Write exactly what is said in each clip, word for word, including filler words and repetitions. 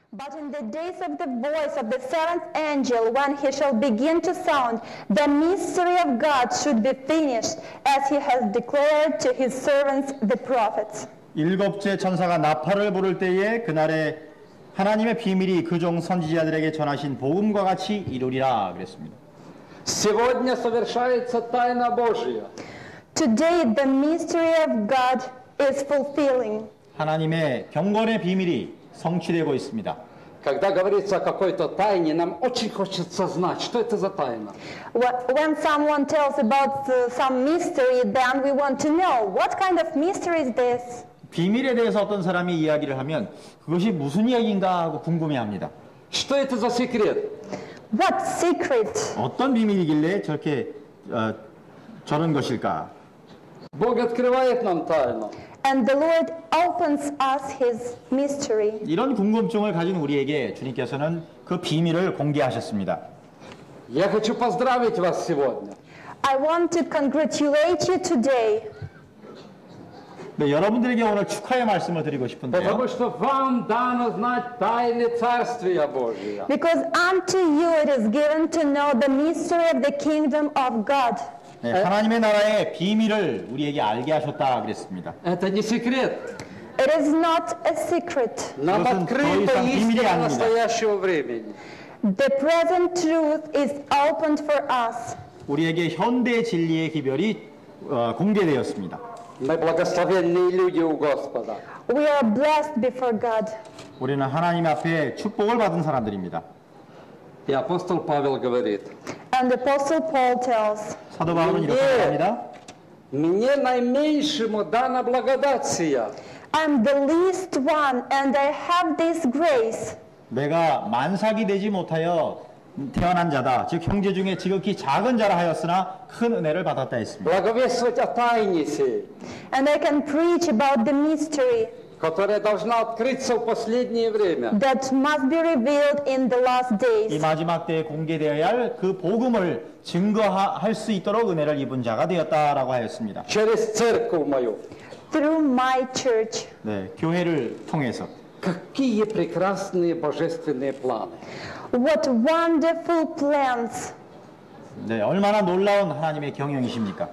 But in the days of the voice of the seventh angel, when he shall begin to sound, the mystery of God should be finished, as he has declared to his servants the prophets. 일곱째 천사가 나팔을 부를 때에 그날에 하나님의 비밀이 그종 선지자들에게 전하신 복음과 같이 이루리라 그랬습니다. Сегодня совершается тайна Божья. Today the mystery of God is fulfilling. 하나님의 경건의 비밀이 성취되고 있습니다. Когда говорится о какой-то тайне, нам очень хочется знать, что это за тайна. When someone tells about uh, some mystery, then we want to know what kind of mystery is this. 비밀에 대해서 어떤 사람이 이야기를 하면 그것이 무슨 이야기인가 하고 궁금해합니다. Что это за секрет? What secret? 어떤 비밀이길래 저렇게 어, 저런 것일까? Бог открывает нам тайну. And the Lord opens us His mystery. 이런 궁금증을 가진 우리에게 주님께서는 그 비밀을 공개하셨습니다. Я хочу поздравить вас сегодня. I want to congratulate you today. 네, 여러분들에게 오늘 축하의 말씀을 드리고 싶은데요. Потому что вам дано знать тайны Царствия Божия. Because unto you it is given to know the mystery of the kingdom of God. 네, 하나님의 나라의 비밀을 우리에게 알게 하셨다 그랬습니다. Это не секрет. It is not a secret. Нам 그것은 더 открыта 이상 비밀이 истина 아닙니다. настоящего времени. The present truth is opened for us. 우리에게 현대 진리의 기별이 어, 공개되었습니다. Мы благословенные люди у Господа. We are blessed before God. 우리는 하나님 앞에 축복을 받은 사람들입니다. И апостол Павел говорит: And the Apostle Paul tells, 사도 바울은 이렇게 말합니다. мне наименьшему дана благодать сия. I'm the least one, and I have this grace. 내가 만삭이 되지 못하여 태어난 자다. 즉 형제 중에 지극히 작은 자라 하였으나 큰 은혜를 받았다 했습니다. Благовествовать о тайне сей, And I can preach about the mystery которая должна открыться в последнее время. that must be revealed in the last 이 days. 마지막 때에 공개되어야 할 그 복음을 증거할 수 있도록 은혜를 입은 자가 되었다라고 하였습니다. Через церковь мою. Through my church. 네, 교회를 통해서. Какие прекрасные божественные планы. What wonderful plans. 네, 얼마나 놀라운 하나님의 경영이십니까?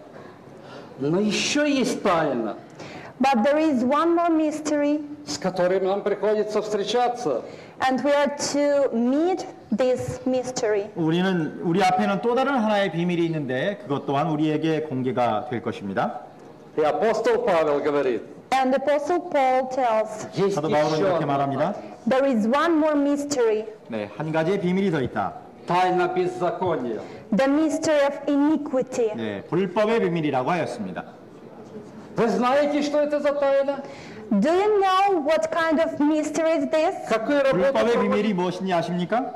Но еще есть тайна, But there is one more mystery, с которой нам приходится встречаться. and we are to meet this mystery. 우리는 우리 앞에는 또 다른 하나의 비밀이 있는데 그것 또한 우리에게 공개가 될 것입니다. И апостол Павел говорит: And the Apostle Paul tells, есть 사도 바울은 еще 이렇게 одна 말합니다. there is one more mystery, 네, 한 가지의 비밀이 더 있다. тайна беззакония. the mystery of iniquity. 네, 불법의 비밀이라고 하였습니다. Вы знаете, что это за тайна? Do you know what kind of mystery is this? Какую работу 불법의 проводит- 비밀이 무엇인지 아십니까?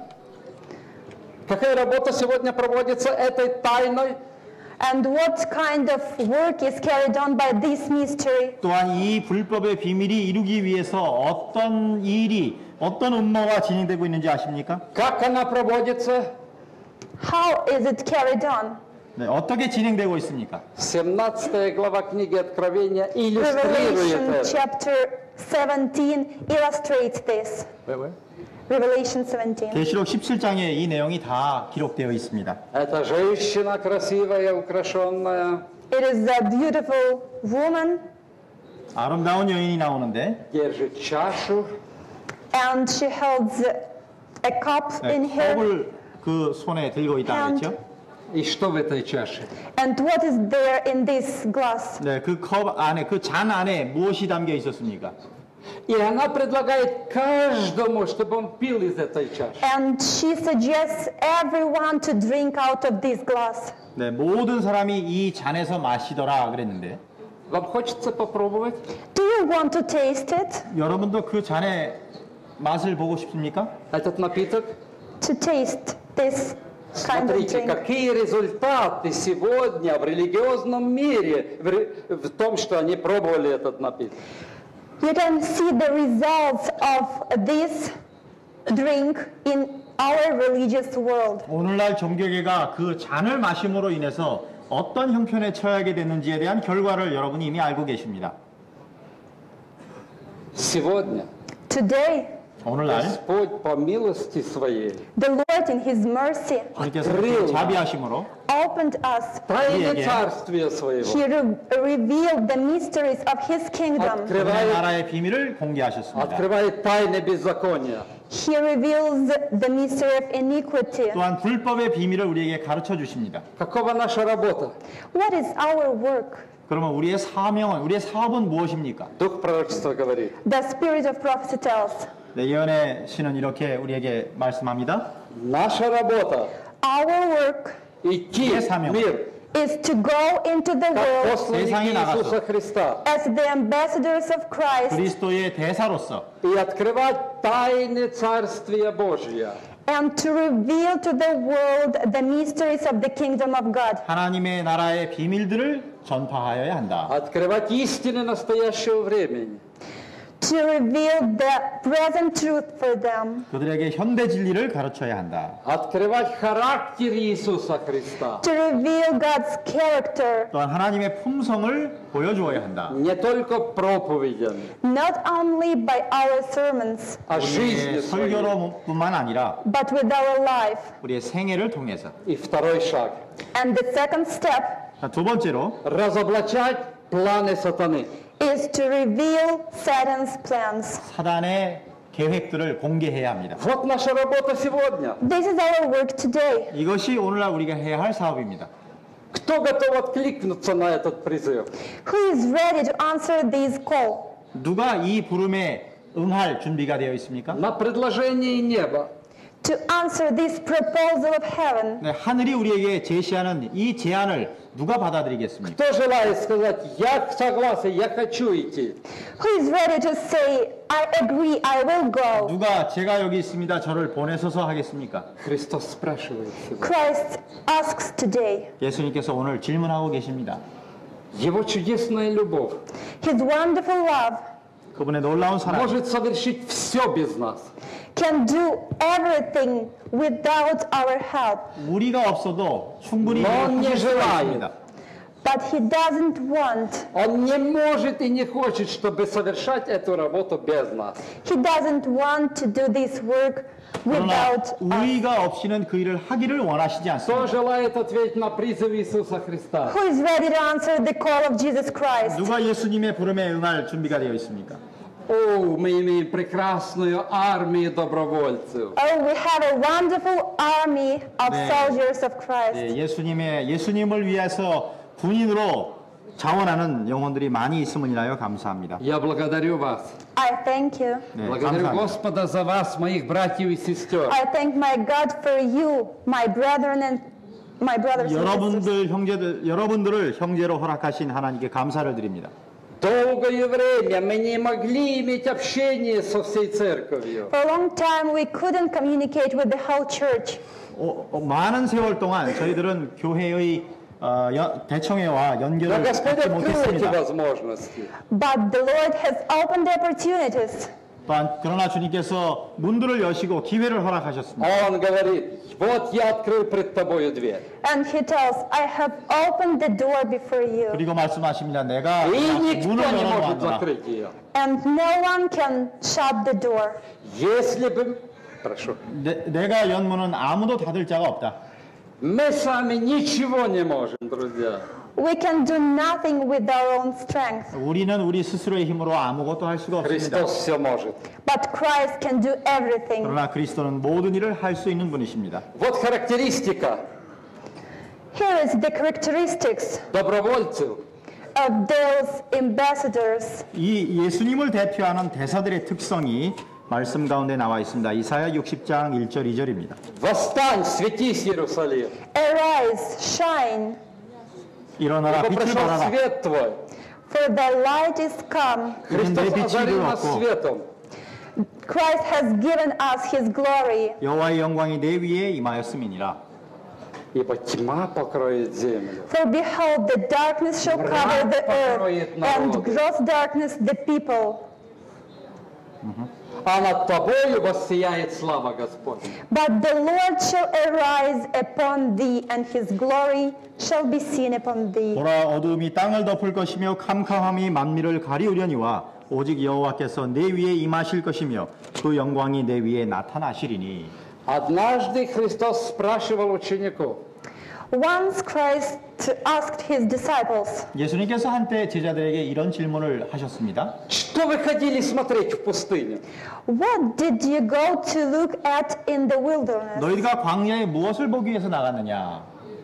Какая работа сегодня проводится этой тайной? And what kind of work is carried on by this mystery? 또한 이 불법의 비밀이 이루기 위해서 어떤 일이 어떤 음모가 진행되고 있는지 아십니까? Как она проводится? How is it carried on? 네, 어떻게 진행되고 있습니까? семнадцатая глава книги Откровения иллюстрирует Revelation это. chapter seventeen illustrates this. Revelation seventeen. 계시록 십칠 장에 이 내용이 다 기록되어 있습니다. Это женщина красивая, украшенная, It is a beautiful woman, 아름다운 여인이 나오는데 держит чашу. and she holds a cup in 네, her 컵을 그 손에 들고 있다 hand. 그랬죠? И что в этой чаше? And what is there in this glass? 네, 그 컵 안에 그 잔 안에 무엇이 담겨 있었습니까? И она предлагает каждому, чтобы он пил из этой чаши. And she suggests everyone to drink out of this glass. 네, 모든 사람이 이 잔에서 마시더라 그랬는데 Вам хочется попробовать? Do you want to taste it? 여러분도 그 잔의 맛을 보고 싶습니까? Этот напиток? To taste this kind of Смотрите, drink. какие результаты сегодня в религиозном мире в, ре- в том, что они пробовали этот напиток. You can see the results of this drink in our religious world. 오늘날 종교계가 그 잔을 마심으로 인해서 어떤 형편에 처하게 됐는지에 대한 결과를 여러분이 이미 알고 계십니다. Сегодня Today, 오늘날 Господь по милости Своей the Lord in His mercy 주님께서 открыл 자비하심으로 opened us. тайны 우리에게 Царствия Своего. He re- revealed the mysteries of His kingdom. 그분의 Открывает, 나라의 비밀을 공개하셨습니다. открывает тайны беззакония. He reveals the mystery of iniquity. 또한 불법의 비밀을 우리에게 가르쳐 주십니다. Какова наша работа? What is our work? 그러면 우리의 사명은, 우리의 사업은 무엇입니까? Дух пророчества говорит. The spirit of prophecy tells. 네, 예언의 신은 이렇게 우리에게 말씀합니다. Наша работа Our work идти 내 в 사명. мир, is to go into the как world посланники 세상에 나가서 Иисуса Христа as the ambassadors of Christ 그리스도의 대사로서 и открывать тайны Царствия Божия. and to reveal to the world the mysteries of the kingdom of God. 하나님의 나라의 비밀들을 전파하여야 한다. Открывать истины настоящего времени. To reveal the present truth for them. 그들에게 현대 진리를 가르쳐야 한다. Открывать характер Иисуса Христа. To reveal God's character, 또한 하나님의 품성을 보여주어야 한다. Не только проповедями, not only by our sermons, а жизнью 우리의 своей. 설교로뿐만 아니라 but with our life. 우리의 생애를 통해서. И второй шаг. And the second step 자, 두 번째로 Разоблачать планы сатаны. is to reveal Satan's plans. 사단의 계획들을 공개해야 합니다. Вот наша работа сегодня. This is our work today. 이것이 오늘날 우리가 해야 할 사업입니다. Кто готов откликнуться на этот призыв? Who is ready to answer this call? 누가 이 부름에 응할 준비가 되어 있습니까? На предложение неба. To answer this proposal of heaven? 네, 하늘이 우리에게 제시하는 이 제안을 누가 받아들이겠습니까? Кто желает сказать, я согласен, я хочу идти? Who is ready to say, I agree, I will go? 누가 제가 여기 있습니다. 저를 보내소서 하겠습니까? Христос спрашивает себя. Christ asks today. 예수님께서 오늘 질문하고 계십니다. Его чудесная любовь His wonderful love 그분의 놀라운 사랑, может совершить все без нас. can do everything without our help. 우리가 없어도 충분히 Но он не 하실 수가 желает. 있습니다. But he doesn't want, Он не может и не хочет, чтобы совершать эту работу без нас. he doesn't want to do this work 그러나 without us. 우리가 없이는 그 일을 하기를 원하시지 Кто 않습니다. желает ответить на призыв Иисуса Христа? Who is ready to answer the call of Jesus Christ? 누가 예수님의 부름에 응할 준비가 되어 있습니까? О, мы имеем прекрасную армию добровольцев. Oh, we have a wonderful army of 네. soldiers of Christ. 네, 예수님의 예수님을 위해서 군인으로 자원하는 영혼들이 많이 있음을 인하여 감사합니다. Я благодарю вас. I thank you. 네, Благодарю 감사합니다. Господа за вас, моих братьев и сестер. I thank my God for you, my brethren and my brothers and sisters. 여러분들 형제들 여러분들을 형제로 허락하신 하나님께 감사를 드립니다. Долгое время мы не могли иметь общение со всей церковью. For a long time, we couldn't communicate with the whole church. 어, 어, 많은 세월 동안 저희들은 교회의 어, 연- 대청회와 Но 연결을 Господь 받지 открыл эти 못했습니다. возможности. But the Lord has opened the opportunities. 또한 그러나 주님께서 문들을 여시고 기회를 허락하셨습니다. Он говорит, вот я открыл пред тобою дверь. And he tells, I have opened the door before you. 그리고 말씀하십니다. 내가 И 그냥 никто 문을 не может 열어놓았노라. закрыть ее. And no one can shut the door. Если бы... Хорошо. 내, 내가 연 문은 아무도 닫을 자가 없다. Мы сами ничего не можем, друзья. We can do nothing with our own strength. 우리는 우리 스스로의 힘으로 아무것도 할 수가 없습니다. Христос все может. But Christ can do everything. 그러나 그리스도는 모든 일을 할 수 있는 분이십니다. Вот характеристика Here is the characteristics добровольцев. of those ambassadors. 이 예수님을 대표하는 대사들의 특성이 말씀 가운데 나와 있습니다. 이사야 육십 장 일 절 이 절입니다. Восстань, светись, Иерусалим. Arise, shine, 일어나라 Ибо 빛을 пришел 발하라. свет твой. for the light is come. 이는 내 Христос 빛이 озарил нас 들어왔고 светом. Christ has given us his glory. 여호와의 영광이 내 위에 임하였음이니라. Ибо тьма покроет землю. For behold, the darkness shall cover the earth, and gross darkness the people. А над тобою воссияет слава Господня. But the Lord shall arise upon thee, and his glory shall be seen upon thee. 보라 어두움이 땅을 덮을 것이며 캄캄함이 만민을 가리우려니와 오직 여호와께서 내 위에 임하실 것이며 그 영광이 내 위에 나타나시리니. Однажды Христос спрашивал учеников, Once Christ asked his disciples, 예수님께서 한때 제자들에게 이런 질문을 하셨습니다. что вы ходили смотреть в пустыню? "What did you go to look at in the wilderness? 너희가 광야에 무엇을 보기 위해서 나갔느냐?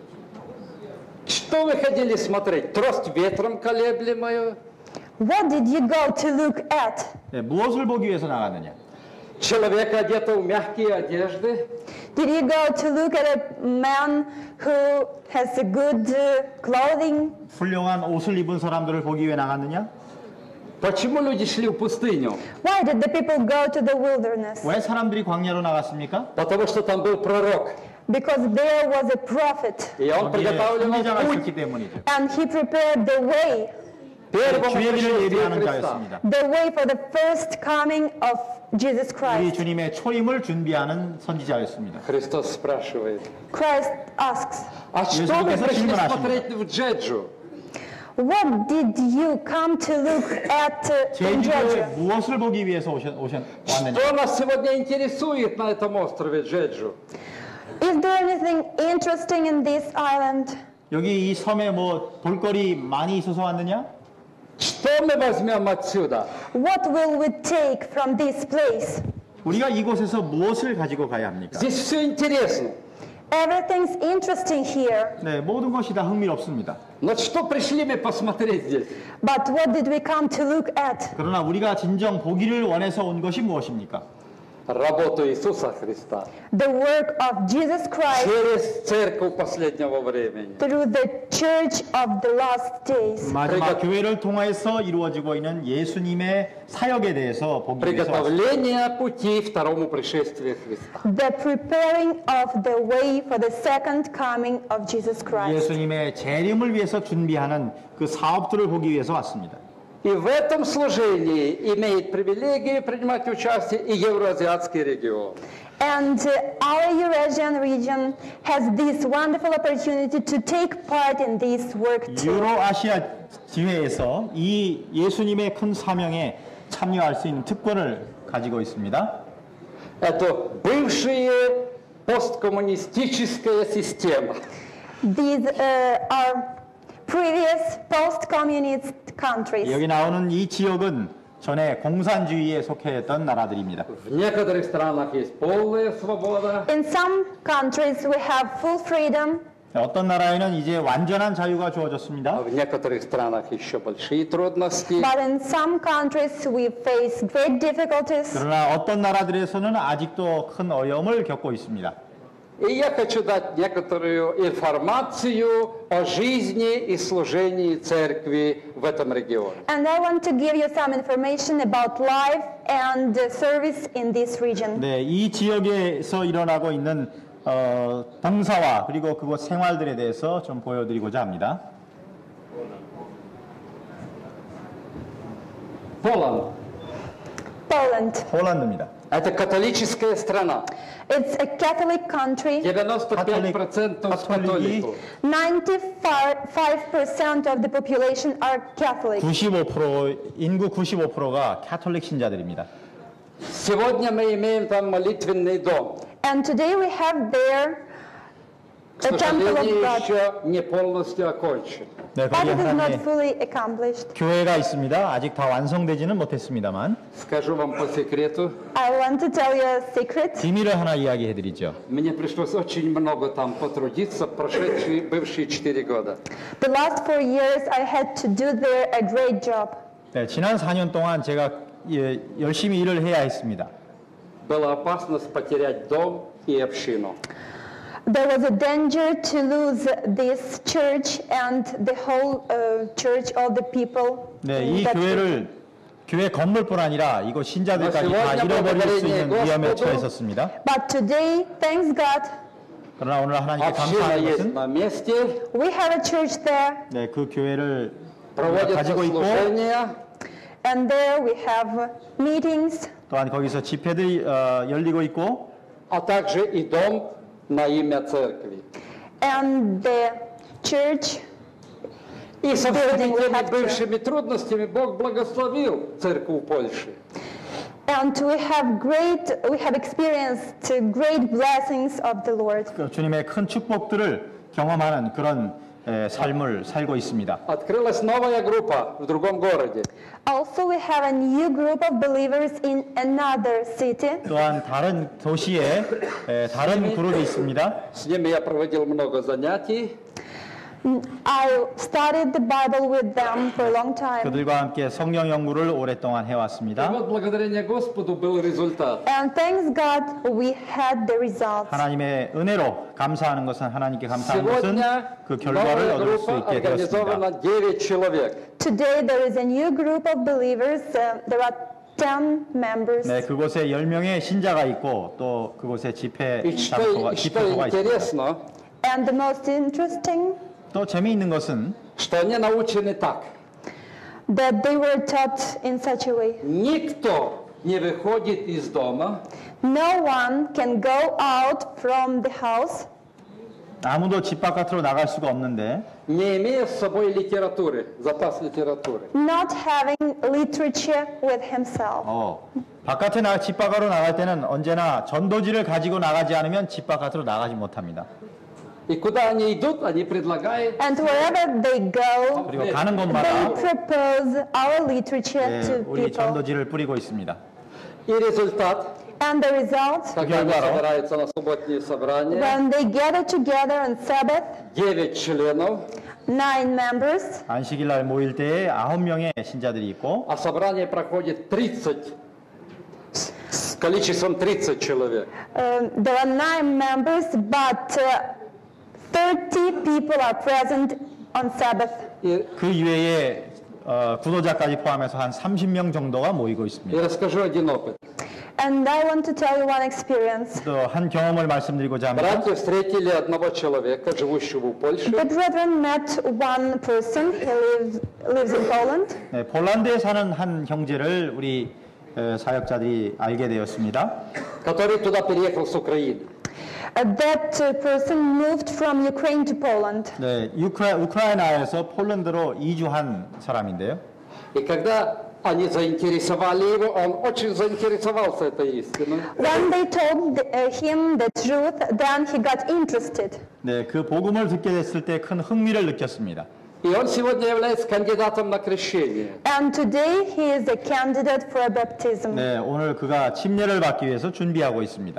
Что вы ходили смотреть? Трость ветром колеблемую? What did you go to look at? 네, 무엇을 보기 위해서 나갔느냐? Человека, одетого в мягкие одежды? Did you go to look at a man who has a good uh, clothing? 훌륭한 옷을 입은 사람들을 보기 위해 나갔느냐? Почему люди шли в пустыню? Why did the people go to the wilderness? 왜 사람들이 광야로 나갔습니까? Потому что там был пророк. Because there was a prophet, И он 거기에 приготавливал 선지자가 путь 있었기 때문이죠. and he prepared the way, первому 주의 길을 пришествию 예비하는 Христа. 자였습니다. the way for the first coming of Jesus 우리 Christ. 주님의 초림을 준비하는 선지자였습니다. Христос спрашивает, Christ asks, а что вы 예수님께서 пришли 질문하십니다. смотреть в Джеджу? what did you come to look at uh, in 제주도에 Jeju? 무엇을 보기 위해서 오셨, 오셨, 왔느냐? Что нас сегодня интересует на этом острове Джеджу? Is there anything interesting in this island? 여기 이 섬에 뭐 볼거리 많이 있어서 왔느냐? Что мы возьмем отсюда? What will we take from this place? 우리가 이곳에서 무엇을 가지고 가야 합니까? Здесь все интересно. Everything's interesting here, 네, 모든 것이 다 흥미롭습니다. Но что пришли мы посмотреть здесь? but what did we come to look at? 그러나 우리가 진정 보기를 원해서 온 것이 무엇입니까? Работу Иисуса Христа. The work of Jesus Christ Через церковь последнего времени. through the church of the last days. 마지막 교회를 통해서 이루어지고 있는 예수님의 사역에 대해서 보기 위해서 왔습니다. Приготовление пути второму пришествию Христа. The preparing of the way for the second coming of Jesus Christ. 예수님의 재림을 위해서 준비하는 그 사업들을 보기 위해서 왔습니다. И в этом служении имеет привилегию принимать участие и Евразиатский регион. And uh, our Eurasian region has this wonderful opportunity to take part in this work too. 유로아시아 지회에서 이 예수님의 큰 사명에 참여할 수 있는 특권을 가지고 있습니다. Это бывшая посткоммунистическая система. These uh, are previous post-communist countries. 여기 나오는 이 지역은 전에 공산주의에 속했던 나라들입니다. В некоторых странах есть полная свобода, In some countries we have full freedom, 어떤 나라에는 이제 완전한 자유가 а 주어졌습니다. в некоторых странах еще большие трудности. but in some countries we face great difficulties. 그러나 어떤 나라들에서는 아직도 큰 어려움을 겪고 있습니다. И я хочу дать некоторую информацию о жизни и служении церкви в этом регионе. And I want to give you some information about life and uh, service in this region. 네, 이 지역에서 일어나고 있는 어, 봉사와 그리고 그곳 생활들에 대해서 좀 보여드리고자 합니다. Поланд. Poland. 폴란드입니다. Это католическая страна. It's a Catholic country. девяносто пять процентов католики. католиков. ninety-five percent of the population are Catholic. 구십오 퍼센트 인구 구십오 퍼센트가 카톨릭 신자들입니다. Сегодня мы имеем там молитвенный дом. And today we have there К a temple of сожалению, God. еще не полностью окончен. 네, But 거기에 it is not 하나님의 fully accomplished. 교회가 있습니다. 아직 다 완성되지는 못했습니다만 Скажу вам по секрету, I want to tell you a secret. 비밀을 하나 이야기해드리죠. мне пришлось очень много там потрудиться прошедшие бывшие четыре года. The last four years I had to do there a great job. 네, 지난 사 년 동안 제가 예, 열심히 일을 해야 했습니다. Была опасность потерять дом и общину. There was a danger to lose this church and the whole uh, church, all the people. 네, in 이 that 교회를 교회 건물뿐 아니라 이곳 신자들까지 다 잃어버릴 수 있는 위험에 처했었습니다. But today, thanks God, 그러나 오늘 하나님께 Община 감사하는 есть 것은 на месте, we have a church there, 네, 그 교회를 우리가 проводятся 가지고 있고 служения, and there we have meetings, 또한 거기서 집회들이 어, 열리고 있고 а также и дом на имя церкви. and the church И со всеми building we теми have to. бывшими трудностями Бог благословил церковь Польши. And we have great, we have experienced great blessings of the Lord. 그 주님의 큰 축복들을 경험하는 그런 에, 삶을 살고 있습니다. Открылась новая группа в другом городе. Also, we have a new group of believers in another city. 또한 다른 도시에 에, 다른 그룹이 있습니다. С ними я проводил много занятий. I studied the Bible with them for a long time. 그들과 함께 성경 연구를 오랫동안 И 해왔습니다. вот благодарение Господу был результат. And thanks God, we had the results. 하나님의 은혜로 감사하는 것은 하나님께 감사하는 것은 Сегодня 그 결과를 новая 얻을 수 группа 있게 되었습니다. организована девять человек. Today there is a new group of believers. Uh, there are ten members. 네, 그곳에 열 명의 신자가 있고 또 그곳에 집회 И что, 장소가 и что 집회소가 있습니다. интересно, And the most interesting, 또 재미있는 것은 что они научены так. that they were taught in such a way. Никто не выходит из дома, No one can go out from the house 아무도 집 바깥으로 나갈 수가 없는데 не имея с собой литературы, запас литературы. not having literature with himself. 어, 바깥에 나, 집 밖으로 나갈 때는 언제나 전도지를 가지고 나가지 않으면 집 바깥으로 나가지 못합니다. И куда они идут, они предлагают And wherever they go, 그리고 가는 they 곳마다 propose our literature 네, to 우리 people. 전도지를 뿌리고 있습니다. и результат, And the result, когда они 결과로 собираются на субботние собрания, when they gather together on Sabbath, девять членов, nine members, 안식일 날 모일 때에 아홉 명의 신자들이 있고 а собрание проходит тридцать, с с количеством тридцать человек. um, there are nine members, but uh, thirty people are present on Sabbath. И, 그 이외에 어, 구도자까지 포함해서 한 삼십 명 정도가 모이고 и 있습니다. расскажу один опыт. And I want to tell you one experience. 또 한 경험을 말씀드리고자 합니다. Братья встретили одного человека, живущего в Польше, The brethren met one person, he lives, lives in Poland, 네, 폴란드에 사는 한 형제를 우리 에, 사역자들이 알게 되었습니다. который туда переехал с Украины. Uh, that uh, person moved from Ukraine to Poland. 네, 우크라, 우크라이나에서 폴란드로 이주한 사람인데요. И когда они заинтересовали его, он очень заинтересовался этой истиной. When they told uh, him the truth, then he got interested. 네, 그 복음을 듣게 됐을 때 큰 흥미를 느꼈습니다. И он сегодня является кандидатом на крещение. And today he is a candidate for baptism. 네, 오늘 그가 침례를 받기 위해서 준비하고 있습니다.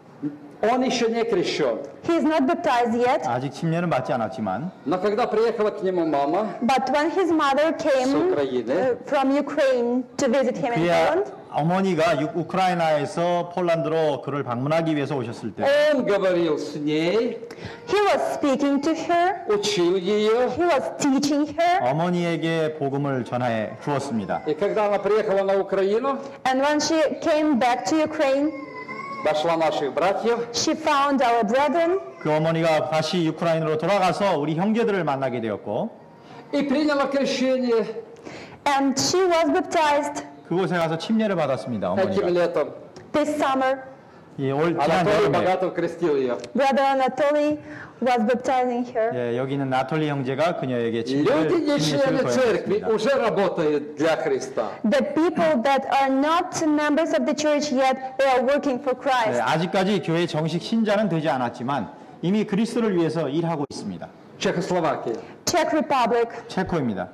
Он еще не крещен. He is not baptized yet, 아직 침례는 받지 않았지만 Но когда приехала к нему мама, but when his mother с came Украины, uh, from Ukraine to visit him in 그의 Poland, 어머니가 유- 우크라이나에서 폴란드로 그를 방문하기 위해서 오셨을 때 он говорил с ней, he was speaking to her, учил ее. he was teaching her, 어머니에게 복음을 전해 주었습니다. И когда она приехала на Украину, and when she came back to Ukraine, нашла наших братьев, she found our brethren, 그 어머니가 다시 우크라이나로 돌아가서 우리 형제들을 만나게 되었고 и приняла крещение and she was baptized 그곳에 가서 침례를 받았습니다. этим 어머니가 летом. this summer. 예, 올 지난 Анатолий 여름에 Богатов крестил ее. Brother Anatoly was baptizing her. 예, 여기 있는 나톨리 형제가 그녀에게 침례를 Люди, не 침례식을 члены церкви, 거행했습니다. уже работают для Христа. The people that are not members of the church yet, they are working for 네, Christ. 아직까지 교회 정식 신자는 되지 않았지만 이미 그리스도를 위해서 일하고 있습니다. Чехословакия. Czech Republic. 체코입니다.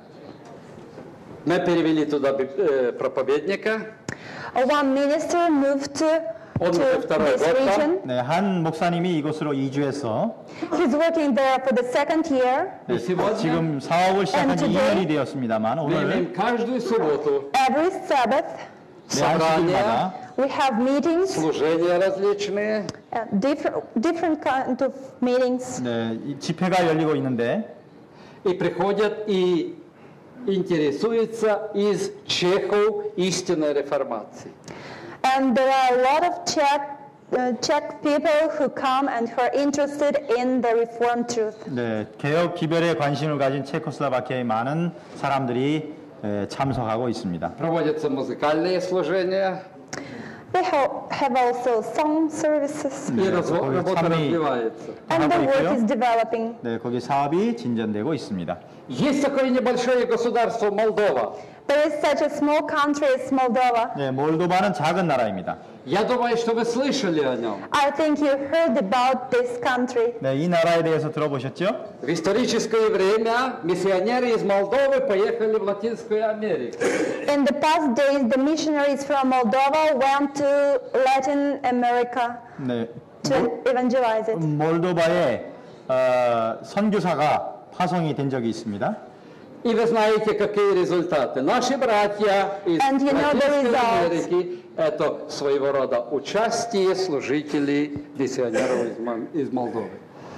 Мы перевели туда э, проповедника. Uh, One minister moved to, Он уже to второй this год там. region. 네, 한 목사님이 이곳으로 이주해서 He's working there for the second year. 네, И сегодня 지금 사업을 시작한 지 And 이 today- 년이 되었습니다만 мы 오늘 имеем каждую субботу Every Sabbath, 네, 안식일마다 we have meetings, служения различные. uh, different, different kind of meetings. 네, 이 집회가 열리고 있는데 И приходят и интересуются из Чехов истинной реформации. And there are a lot of Czech, uh, Czech people who come and who are interested in the Reformed truth. 네, 개혁 기별에 관심을 가진 체코슬로바키아의 많은 사람들이 에, 참석하고 있습니다. Проводятся музыкальные служения. They ha- have also song services, И разво- 거기 работа 참여이 развивается. and the 하고 work 있고요. is developing. 네, 거기 사업이 진전되고 있습니다. Есть такое небольшое государство Молдова. There is such a small country as Moldova. 네, 몰도바는 작은 나라입니다. Я думаю, что вы слышали о нем. I think you heard about this country. 네, 이 나라에 대해서 들어보셨죠? В историческое время миссионеры из Молдовы поехали в Латинскую Америку. In the past days, the missionaries from Moldova went to Latin America 네, to evangelize it. 몰도바에 어, 선교사가 파송이 된 적이 있습니다. И вы знаете, какие результаты. Наши братья из And you know the Латинской results. Америки – это своего рода участие служителей миссионеров из Мол- из Молдовы.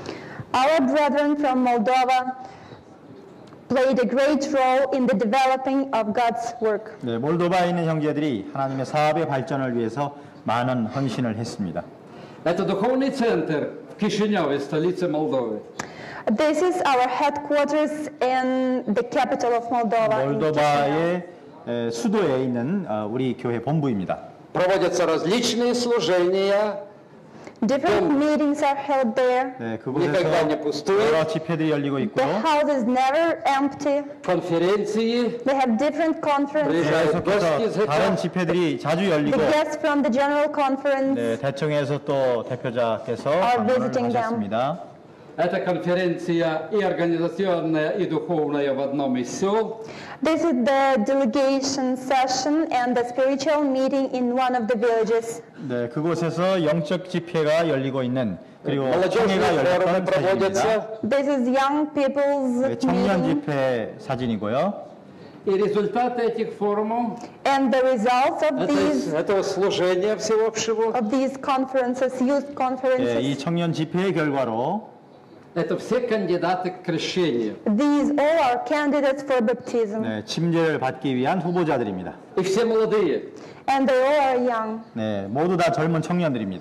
Our brethren from Moldova played a great role in the developing of God's work. 네, 몰도바에 있는 형제들이 하나님의 사업의 발전을 위해서 많은 헌신을 했습니다. Это духовный центр в Кишиневе, столице Молдовы. This is our headquarters in the capital of Moldova. in Chisinau. 몰도바의 에, 수도에 있는 어, 우리 교회 본부입니다. Проводятся различные служения. Different meetings are held there. 네, никогда не 그곳에서 пустует. 여러 집회들이 열리고 The 있고요. house is never empty. Конференции. They have different conferences. приезжают гости из 계속해서 다른 этого. 집회들이 자주 The 열리고 guests from the general conference 네, 대청에서 또 대표자께서 Are 방문을 visiting them. 하셨습니다. Это конференция и организационная, и духовная в одном из сел. This is the delegation session and the spiritual meeting in one of the villages. 네, 그곳에서 영적 집회가 열리고 있는 그리고 молодежные 청회가 форумы 열렸던 사진입니다. проводятся. This is young people's 네, 청년 meeting, 집회 사진이고요. И результаты этих форумов, and the results of это, these этого служения всеобщего, of these conferences, youth 네, 이 conferences, 청년 집회의 결과로 это все кандидаты к крещению. these all are candidates for baptism, 네, 침례를 받기 위한 후보자들입니다. И все молодые. and they all are young. 네, 모두 다 젊은 청년들입니다.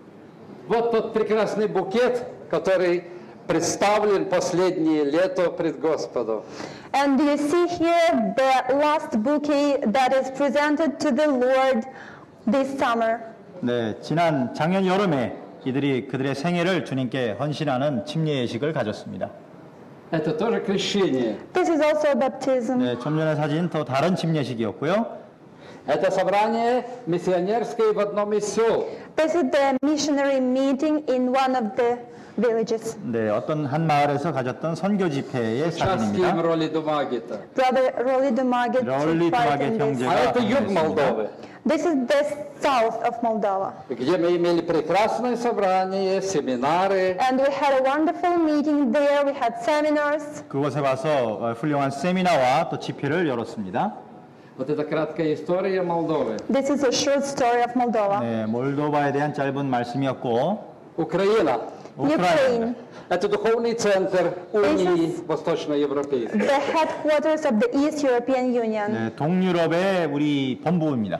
Вот тот прекрасный букет, который представлен последнее лето пред Господом. And you see here the last bouquet that is presented to the Lord this summer. 네, 지난 작년 여름에 이들이 그들의 생애를 주님께 헌신하는 침례 예식을 가졌습니다. Это тоже крещение. This is also baptism. 네, 좀 전에 사진 또 다른 침례식이었고요. Это собрание миссионерское в одном из сел. This is the missionary meeting in one of the villages. 네, 어떤 한 마을에서 가졌던 선교 집회의 Участием 사진입니다. роли Думагита. Brother Rolly Dumaget 롤리 took part 두마겟 in this. 형제가 А это юг 참여했습니다. Молдовы, This is the south of Moldova. где мы имели прекрасное собрание, семинары. And we had a wonderful meeting there. We had seminars. 그곳에 와서 어, 훌륭한 세미나와 또 집회를 열었습니다. Вот это краткая история Молдовы. This is a short story of Moldova. 네, 몰도바에 대한 짧은 말씀이었고 Украина. Ukraine, Это духовный центр Унии Восточноевропейской. the headquarters of the East European Union. 네, 동유럽의 우리 본부입니다.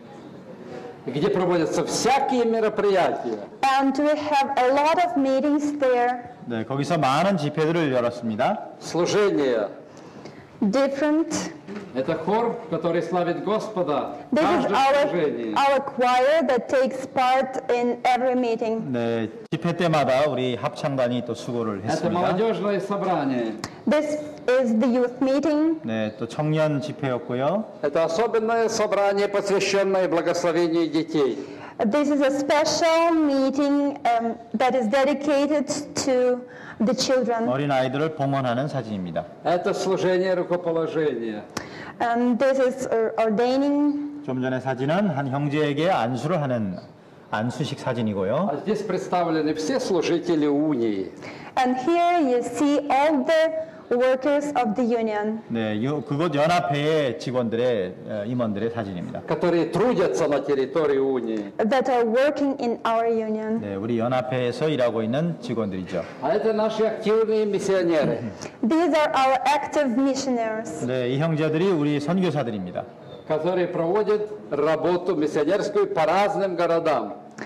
где проводятся всякие мероприятия. And we have a lot of meetings there, 네, 거기서 많은 집회들을 열었습니다. Служения. different. Это хор, который славит Господа в This is каждом our, служении. our choir that takes part in every meeting. 네, 집회 때마다 우리 합창단이 또 수고를 Это 했습니다. молодежное собрание. This is the youth meeting. 네, 또 청년 집회였고요. Это особенное собрание, посвященное благословению детей. This is a special meeting um, that is dedicated to the children. 어린 아이들을 봉헌하는 사진입니다. Это служение рукоположения. And this is uh, ordaining. 좀 전에 사진은 한 형제에게 안수를 하는 안수식 사진이고요. А здесь представлены все служители унии. And here you see all the workers of the union 네, 요- 그곳 연합회의 직원들의 어, 임원들의 사진입니다. которые трудятся на территории унии. that are working in our union. 네, 우리 연합회에서 일하고 있는 직원들이죠. А это наши активные миссионеры. These are our active missionaries. 네, 이 형제들이 우리 선교사들입니다. которые проводят работу миссионерскую по разным городам.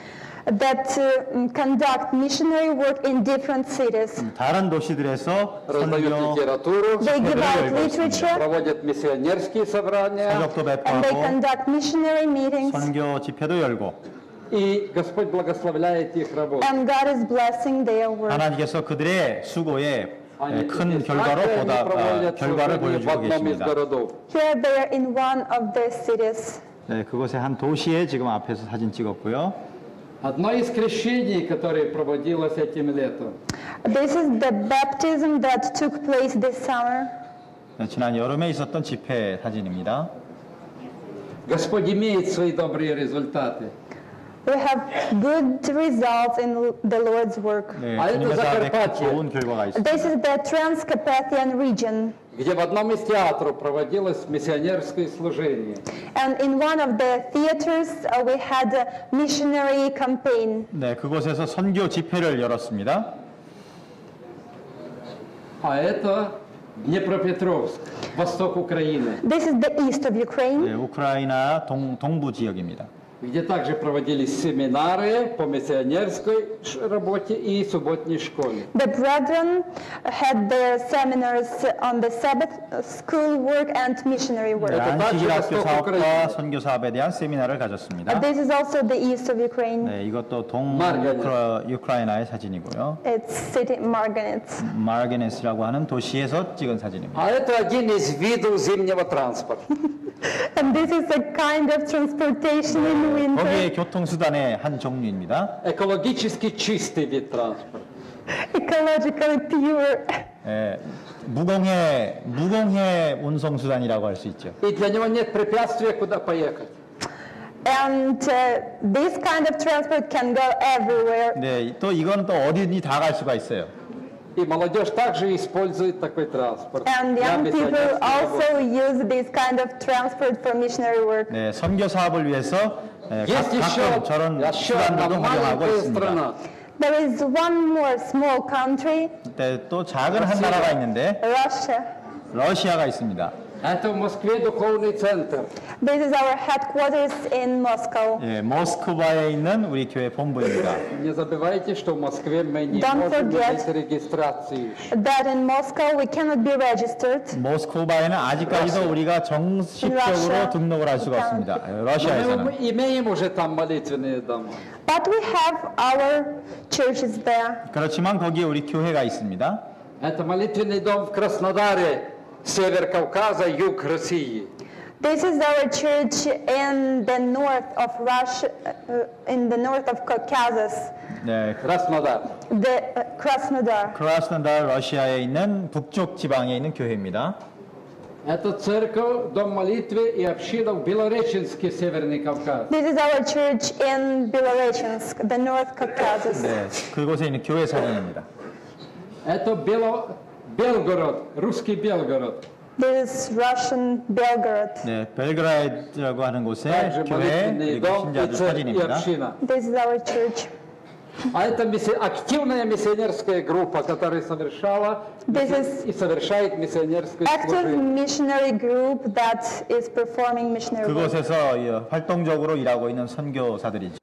that uh, conduct missionary work in different cities. 다른 도시들에서 раздают 선교 литературу, They give out 열고 있습니다. literature проводят миссионерские собрания. 사역도 and they 배포하고 conduct missionary meetings. 선교 집회도 열고 И Господь благословляет их работу. And God is blessing their work. 하나님께서 그들의 수고에 Они 큰 здесь 결과로 также 보다 они проводят 아, 결과를 служение в 보여주고 одном из 계십니다. городов. Here they are in one of the cities. 네, 그곳의 한 도시에 지금 앞에서 사진 찍었고요. Одно из крещений, которое проводилось этим летом, This is the baptism that took place this summer. 네, 지난 여름에 있었던 집회 사진입니다. Господь имеет свои добрые результаты. We have good results in the Lord's work. 네, 아, 주님의 이거 사업에 자카르파티에. 좋은 결과가 있습니다. This is the Transcarpathian region. Где в одном из театров проводилось миссионерское служение. And in one of the theaters, uh, we had a missionary campaign. 네, 그곳에서 선교 집회를 열었습니다. А это Днепропетровск, восток Украины, This is the east of Ukraine. 네, 우크라이나 동, 동부 지역입니다. где также проводились семинары по миссионерской ш- работе и субботней школе. The brethren had their seminars on the Sabbath uh, school work and missionary 네, work. 안식일 학교 восток 사업과 우크라이나. 선교 사업에 대한 세미나를 가졌습니다. Uh, This is also the east of Ukraine. 네, 이것도 동 마르가네스. 우크라, 우크라이나의 사진이고요. It's city Marganets. 마르게네스라고 하는 도시에서 찍은 사진입니다. А это один из видов зимнего транспорта. And this is a kind of transportation in 거기에 winter. 교통수단의 한 종류입니다. Экологически чистый вид транспорта. Ecologically pure. 예, 무공해 무공해 운송수단이라고 할 수 있죠. И для него нет препятствия, куда поехать. And uh, this kind of transport can go everywhere. 네, 또 이거는 또 어디든지 다 갈 수가 있어요. И молодежь также использует такой транспорт. And для young people миссионерской работы. also use this kind of transport for missionary work. 네, 선교 사업을 위해서 예, 각- Есть еще, 가끔 저런 еще одна 수단들도 활용하고 маленькая 있습니다. страна. There is one more small country, 네, 또 작은 한 나라가 있는데 Russia. 러시아가 있습니다. Это в Москве духовный центр. This is our headquarters in Moscow. 예, 모스크바에 있는 우리 교회 본부입니다. Не забывайте, что в Москве мы не Don't можем forget. иметь регистрацию еще. That in Moscow we cannot be registered. 모스크바에는 아직까지도 우리가 정식적으로 러시아. 등록을 할 수가 없습니다. 예, Но 러시아에서는. мы имеем уже там молитвенные дома. But we have our churches there. 그렇지만 거기에 우리 교회가 있습니다. Это молитвенный дом в Краснодаре, север Кавказа, юг России. This is our church in the north of Russia, uh, in the north of Caucasus, 네, Краснодар. the uh, Krasnodar. 크라스노달 러시아에 있는 북쪽 지방에 있는 교회입니다. Это церковь, дом молитвы и община в Белореченске, Северный Кавказ. This is our church in Belorechensк, the North Caucasus. 네, 그곳에 있는 교회 사진입니다. Это Бело... Белгород, русский Белгород. This is Russian Belgorod. 네, 벨그라드라고 하는 곳의 Также 교회 молитвенный 그리고 дом и 신자들 церковь и 사진입니다. община. This is our church. А это мисси- активная миссионерская группа, которая совершала This is и совершает миссионерское Active служение. missionary group that is performing missionary work. 그곳에서 이 활동적으로 일하고 있는 선교사들이죠.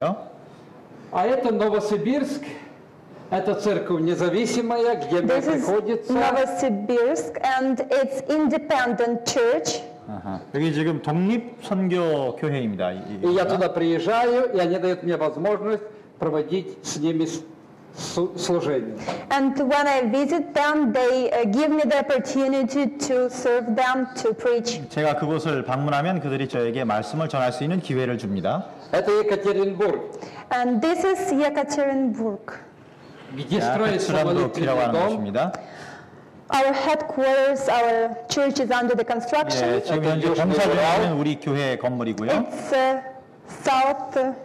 А это Новосибирск, это церковь независимая, где мне This is приходится Novosibirsk and it's independent church. 아하. 여기 지금 독립 선교 교회입니다. 이- И я 이- туда приезжаю, и они дают мне возможность проводить с ними с- су- служение. And when I visit them, they uh, give me the opportunity to serve them, to preach. 제가 그곳을 방문하면 그들이 저에게 말씀을 전할 수 있는 기회를 줍니다. Это Екатеринбург, And this is Yekaterinburg. где 자, строится 베트남도키라고 молитвенный 하는 дом. 곳입니다. Our headquarters, our church is under the construction. 예, 지금 현재 유시민 공사 중에 우라우. 있는 우리 교회 건물이고요. It's uh, south uh,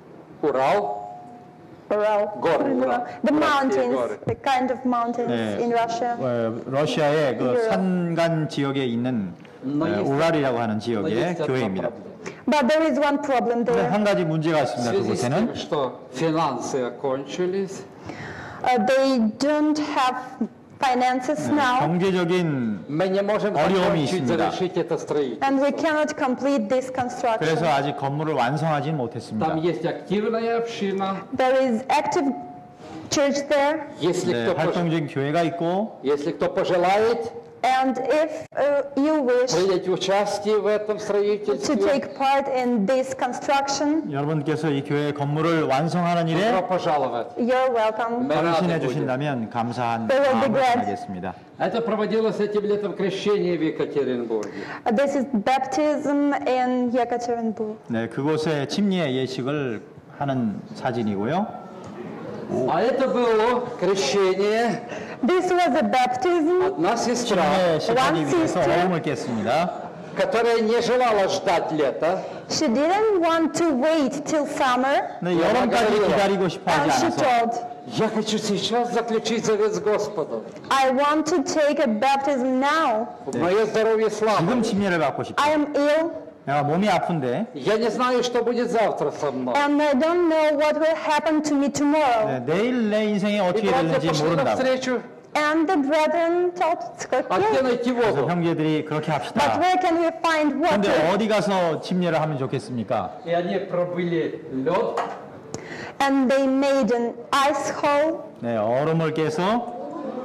Урал, Ural. Горы, Урал. The Уральские mountains, горы. the kind of mountains 네. in Russia. 어, 러시아의 그 유럽. 산간 지역에 있는 Но 어, есть- 우랄이라고 하는 но 지역의 есть одна 교회입니다. проблема. But there is one problem 근데 there. 한 가지 문제가 В 있습니다. связи с 그곳에는 тем, что финансы окончились, Uh, they don't have finances now, 경제적인 Мы не можем 어려움이 закончить, 있습니다. завершить это строительство. and we cannot complete this construction. 그래서 아직 건물을 완성하지 Там 못했습니다. есть активная община. There is active church there, Если, 네, кто, пож- 활동적인 교회가 있고 если кто пожелает and if uh, you wish принять участие в этом to строительстве, take part in this construction, 여러분께서 이 교회 건물을 완성하는 добро 일에 пожаловать. you're welcome. Мы рады 헌신해 будем. 주신다면 감사한 They will be 마음을 glad. 전하겠습니다. Это проводилось этим летом крещение в Екатеринбурге. Uh, This is baptism in Yekaterinburg. 네, 그곳에 침례 예식을 하는 사진이고요. А это было крещение. This was a baptism. Одна сестра, 침례 시간이 One 위해서 sister. 어음을 깼습니다. которая не желала ждать лета, She didn't want to wait till summer, 네, 여름까지 기다리고 싶어 하지 and she 않아서 told, я хочу сейчас заключить завет с Господом. I want to take a baptism now. Мое здоровье слабо. 지금 침례를 받고 싶어. I am ill, 내가 몸이 아픈데 Я не знаю, что будет завтра со мной. and I don't know what will happen to me tomorrow. 네, 내일 내 인생이 И 어떻게 братья 되는지 пошли 모른다고. навстречу. And the brethren told, "It's А где okay, найти 그래서 воду? 형제들이 그렇게 but 합시다. where can we find 근데 water?" 어디 가서 침례를 하면 좋겠습니까? И они пробыли лед. And they made an ice hole, 네, 얼음을 깨서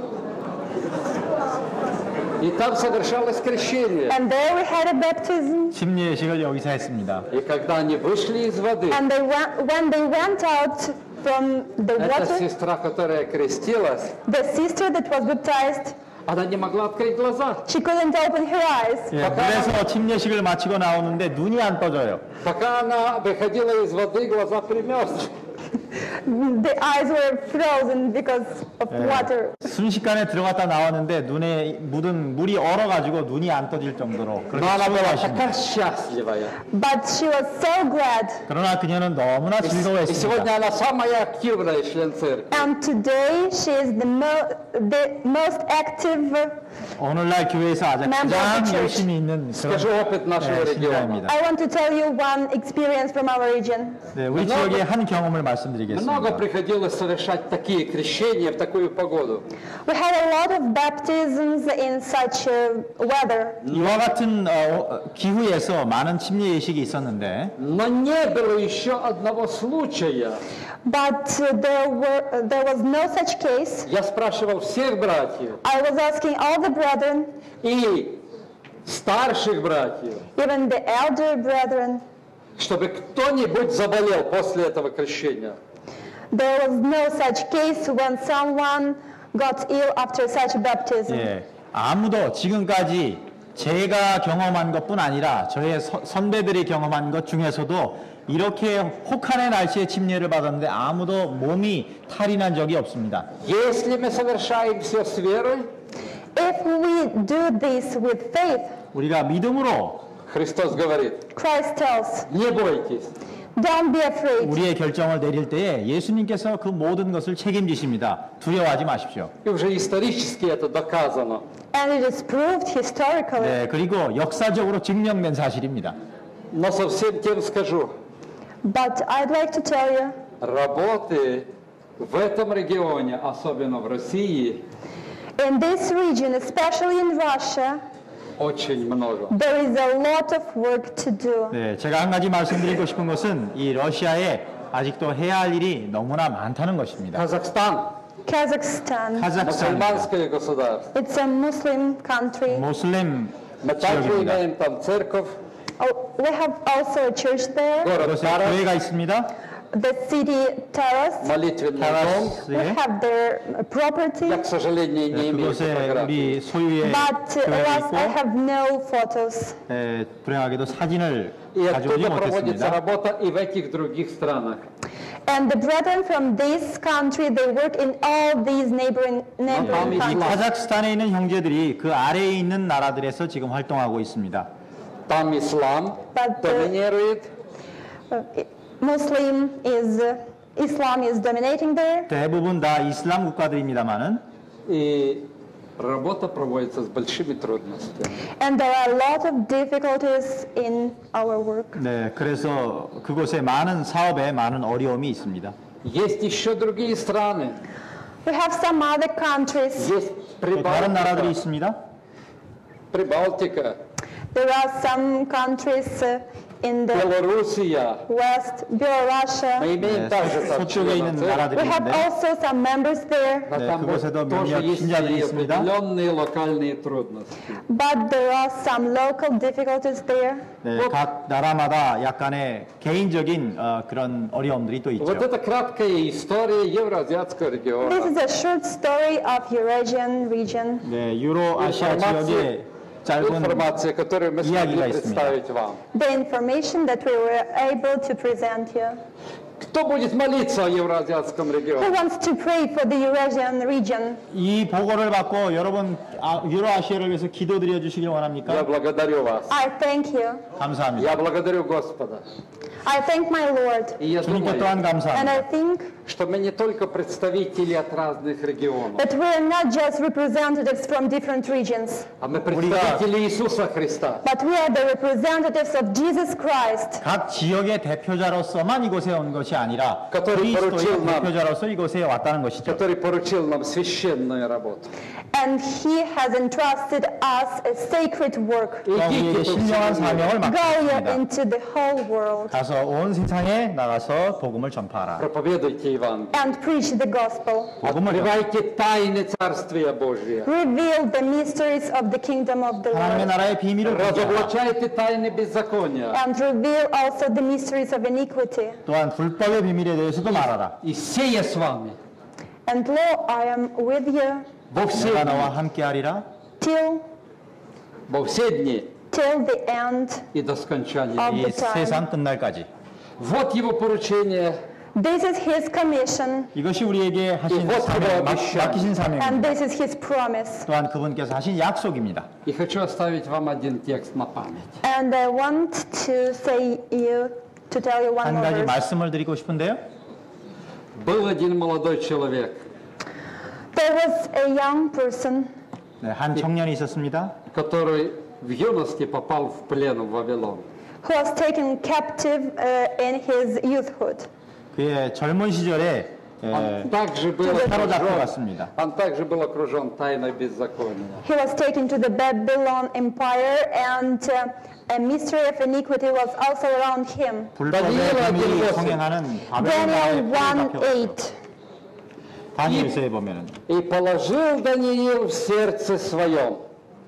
И там совершалось крещение. and there we had a baptism. 침례 예식을 여기서 했습니다. И когда они вышли из воды, And they went, when they went out from the эта water, сестра, которая крестилась, the sister that was baptized, она не могла открыть глаза. she couldn't open her eyes. 예, 물에서 침례식을 마치고 나오는데 눈이 안 떠져요. Пока она выходила из воды, глаза примерзли. The eyes were frozen because of water. 순식간에 들어갔다 나왔는데 눈에 묻은 물이 얼어가지고 눈이 안 떠질 정도로 그렇게 Но она была 수고하십니다. такая счастливая. But she was so glad. 그러나 그녀는 너무나 И 즐거워했습니다. сегодня она самая активная член церкви. And today she is the, mo- the most active 오늘날 교회에서 아주 Member of the 가장 church. 열심히 있는 Скажу 그런 опыт нашего 네, региона. 신자입니다. I want to tell you one experience from our region. 네, 우리 много- 지역의 한 경험을 Много 말씀드리겠습니다. приходилось совершать такие крещения в такую погоду. We had a lot of baptisms in such uh, weather. 이와 같은 어, 기후에서 많은 침례 예식이 있었는데 Но не было еще одного случая. But uh, there, were, uh, there was no such case. Я спрашивал всех братьев I was asking all the brethren, и старших братьев, even the elder brethren, чтобы кто-нибудь заболел после этого крещения. there was no such case when someone got ill after such baptism. 예, 아무도 지금까지 제가 경험한 것뿐 아니라 저의 서- 선배들이 경험한 것 중에서도 이렇게 혹한의 날씨에 침례를 받았는데 아무도 몸이 탈이 난 적이 없습니다. Если мы совершаем все с верой, If we do this with faith, 우리가 믿음으로 Христос говорит, Christ tells, не бойтесь. don't be afraid. 우리의 결정을 내릴 때에 예수님께서 그 모든 것을 책임지십니다. 두려워하지 마십시오. И уже исторически это доказано. And it is proved historically. 네, 그리고 역사적으로 증명된 사실입니다. Но со всем тем скажу, But I'd like to tell you, работы в этом регионе, особенно в России, in this region, especially in Russia, очень много. there is a lot of work to do. 네, 제가 한 가지 말씀드리고 싶은 것은 이 러시아에 아직도 해야 할 일이 너무나 많다는 것입니다. Казахстан, Kazakhstan, 카자흐스탄 мусульманское государство. it's a Muslim country. 모슬렘 Мы также 지역입니다. имеем там церковь, Oh, we have also a church there, город 그곳에 Тарас, 교회가 있습니다. the city Taras. молитвенный дом. 타라스, We 예. have their property, Я, к сожалению, не имею 그곳에 фотографий. 우리 소유의 but uh, 교회가 alas, I 있고 have no photos. 에, 불행하게도 사진을 И 가져오지 оттуда проводится 못했습니다. работа и в этих других странах. And the brethren from this country, they work in all these neighboring, neighboring 이 이 countries. 카자흐스탄에 있는 형제들이 그 아래에 있는 나라들에서 지금 활동하고 있습니다. Там ислам But, uh, доминирует, Uh, Muslim is, uh, Islam is dominating there. 대부분 다 이슬람 국가들입니다만은 и работа проводится с большими трудностями. And there are a lot of difficulties in our work. 네, 그래서 그곳에 많은 사업에 많은 어려움이 있습니다. Есть еще другие страны, We have some other countries. Есть 또 다른 나라들이 Прибалтика, 있습니다. Прибалтика, There are some countries uh, in the Белоруссия. West, Belarusia. Мы имеем 네, также 서- там 서쪽에 있는 членов церкви, 나라들이 We have 있는데 also some members there, но 네, там вот 그곳에도 тоже 몇몇 есть 신자들이 и 있습니다. определенные локальные трудности. but there are some local difficulties there. 네, 각 나라마다 약간의 개인적인 어, 그런 어려움들이 또 있죠. Вот это краткая история Евроазиатского This региона. is a short story of Eurasian region. 네, 유로 아시아 지역의 짧은 Информация, которую мы 이야기가 смогли 있습니다. представить вам. The information that we were able to present here. Кто будет молиться о Евроазиатском Who регионе? wants to pray for the Eurasian region? 이 보고를 받고 여러분 아, 유로 아시아를 위해서 기도드려 주시길 Я 원합니까? благодарю вас. I thank you. 감사합니다. Я благодарю Господа. I thank my Lord. И я 주님께 думаю, 또한 And I 감사합니다. think что мы не только представители от разных регионов, that we are not just representatives from different regions, а мы представители Иисуса Христа. but we are the representatives of Jesus Christ, 각 지역의 대표자로서만 이곳에 온 것이 아니라 который 그리스도의 поручил нам, 대표자로서 이곳에 왔다는 것이죠. который поручил нам священную работу. and He has entrusted us a sacred work. 또 우리에게 Идите по 신령한 всему миру. 사명을 Go ye 맡겼습니다. into the whole world 가서 온 세상에 나가서 복음을 전파하라. Проповедуйте Евангелие. and preach the gospel. 복음을 전- Открывайте тайны Царствия Божия. Reveal the mysteries of the kingdom of the 하나님의 Lord 나라의 비밀을 공개하라. Разоблачайте тайны беззакония. and reveal also the mysteries of iniquity. 또한 불법의 비밀에 대해서도 말하라. И сея с вами And lo, I am with you во все 내가 дни, 너와 함께하리라. till во все дни till the end и до скончания. of 이 the time. 세상 끝날까지. Вот его поручение, This is His commission 이것이 우리에게 하신 이것 사명, 그거 맡- 미션. 맡기신 and 사명입니다. this is His promise. 또한 그분께서 하신 약속입니다. и хочу оставить вам один текст на память. And I want to say you to tell you one 한 more 가지 verse. 말씀을 드리고 싶은데요. Был один молодой человек, There was a young person 네, 한 청년이 있었습니다. который в юности попал в плен в Вавилон. who was taken captive uh, in his youthhood. 그의 젊은 시절에 에, Он также был 사로잡혀 окружен, 갔습니다. он также был окружен тайной беззакония. He was taken to the Babylon Empire, and uh, a mystery of iniquity was also around him. 불법의 다니엘 비밀이 일곱. 성행하는 바벨론 Daniel 나라의 풀이 one 잡혀갔죠. eight. 다니엘서에 보면은 И положил Даниил в сердце своем.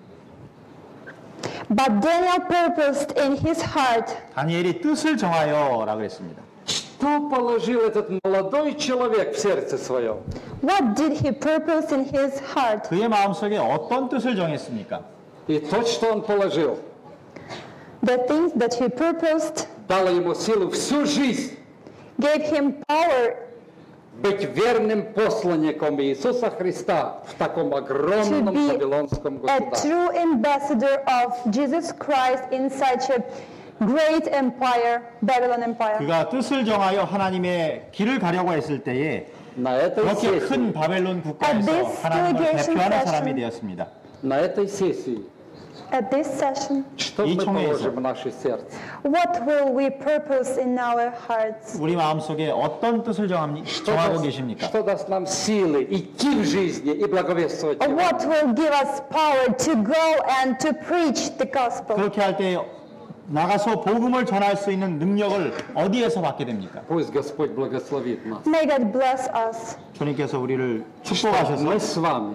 But Daniel purposed in his heart. 다니엘이 뜻을 정하여라 그랬습니다. Что положил этот молодой человек в сердце своем? What did he purpose in his heart? 그의 마음속에 어떤 뜻을 정했습니까? И то, что он положил, The things that he purposed дало ему силу всю жизнь gave him power быть верным посланником Иисуса Христа в таком огромном To be вавилонском a государстве. true ambassador of Jesus Christ in such a great empire, Babylon Empire. 그가 뜻을 정하여 하나님의 길을 가려고 했을 때에 На этой 그렇게 сессии, 큰 바벨론 국가에서 At this 하나님을 delegation 대표하는 session, 사람이 되었습니다. на этой сессии, At this session, что 이 мы 총회에서 положим в наше сердце? what will we purpose in our hearts? 우리 마음속에 어떤 뜻을 정합니, Что 정하고 даст, 계십니까? что даст нам силы идти в жизни и благовествовать? Or what will give us power to go and to preach the gospel? 그렇게 할 때 나가서 복음을 전할 수 있는 능력을 어디에서 받게 됩니까? Пусть Господь благословит нас. May God bless us. 주님께서 우리를 축복하셔서 Мы с вами,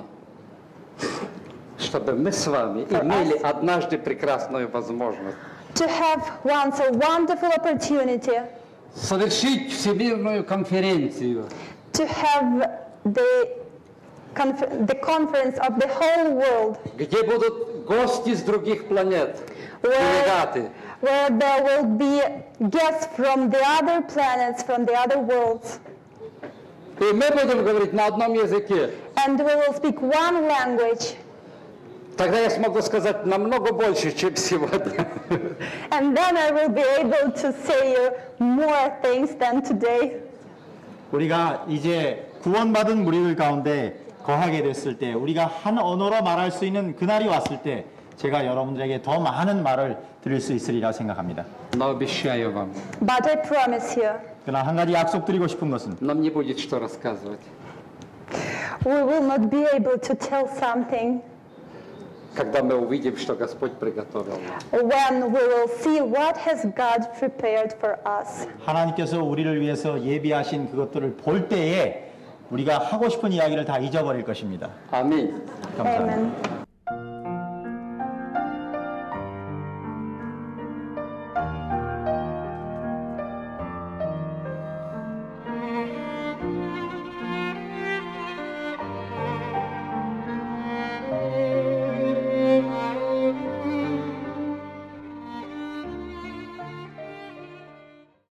чтобы мы с вами имели однажды прекрасную возможность To have once a wonderful opportunity совершить всемирную конференцию, to have the, conf- the conference of the whole world где будут гости с других планет, where, делегаты, where there will be guests from the other planets, from the other worlds. и мы будем говорить на одном языке. And we will speak one language. Тогда я смогу сказать намного больше, чем сегодня. And then I will be able to say you more things than today. 우리가 이제 구원받은 무리들 가운데 거하게 됐을 때 우리가 한 언어로 말할 수 있는 그날이 왔을 때 제가 여러분들에게 더 많은 말을 드릴 수 있으리라 생각합니다. Но обещаю вам, But I promise you, 그러나 한 가지 약속드리고 싶은 것은 нам не будет что рассказывать. we will not be able to tell something когда мы увидим, что Господь приготовил нам. when we will see what has God prepared for us. 하나님께서 우리를 위해서 예비하신 그것들을 볼 때에 우리가 하고 싶은 이야기를 다 잊어버릴 것입니다. Аминь. 감사합니다. Amen.